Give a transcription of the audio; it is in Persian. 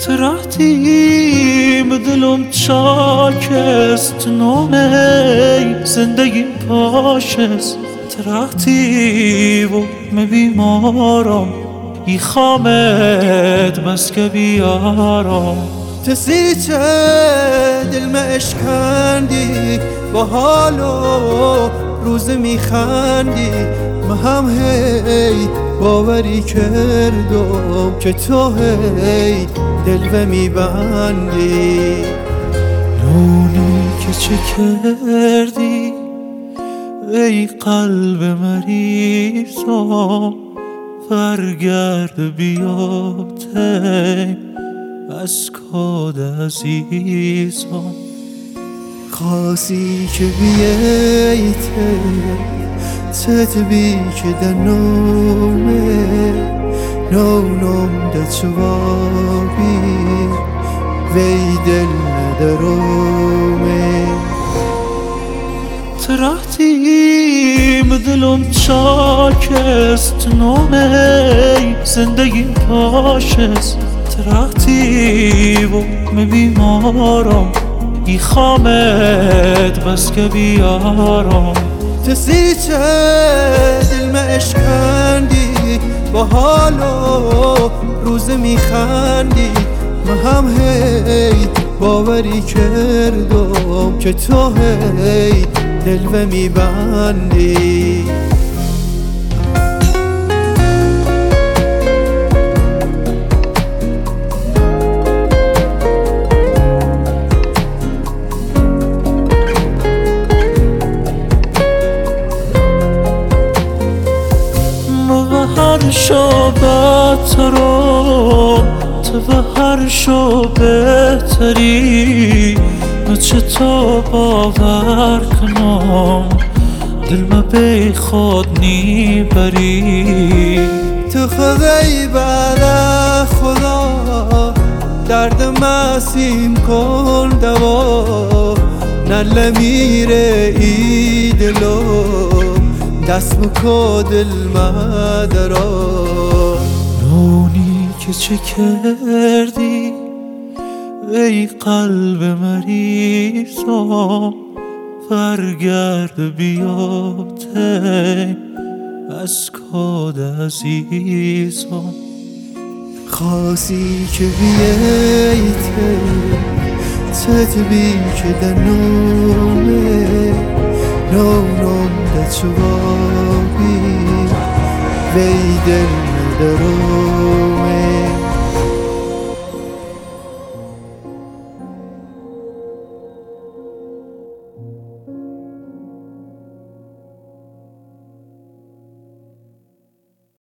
ترحتی بدلم چاکست نامه زندگی پاشست ترحتی و بیمارم ای خامت بس که بیارم تسیت دل ما اشکندی با حال و روز میخندی ما هم هی باوری کردم که تو هی دل میبندی نونی که چه کردی ای قلب مریضم برگرد بیا تی از کاد عزیزم خواسی که بیایی تدبی که در نونم در چوابی وی دل ندارومه ترحتی دلم چاکست نامه زندگی پاشست ترحتی و بیمارم ای خامت بس که بیارم تسیت دل ما اشکندی با حال و روز میخندی ما هم هی باوری کردم که تو هی دل میبندی هر شو بهترم تو به هر شو بهتری من چطور باور کنم دل ما به خود نیبری تو خدای بعد خدا درد مسیم کن دوا نله میره ای دلو دست بکو دل مدرا نونی که چه کردی ای قلب مریضم برگرد بیا تی از کاد عزیزم خواسی که بیایی تدبی که در نونم در چوابی وی دل ندارم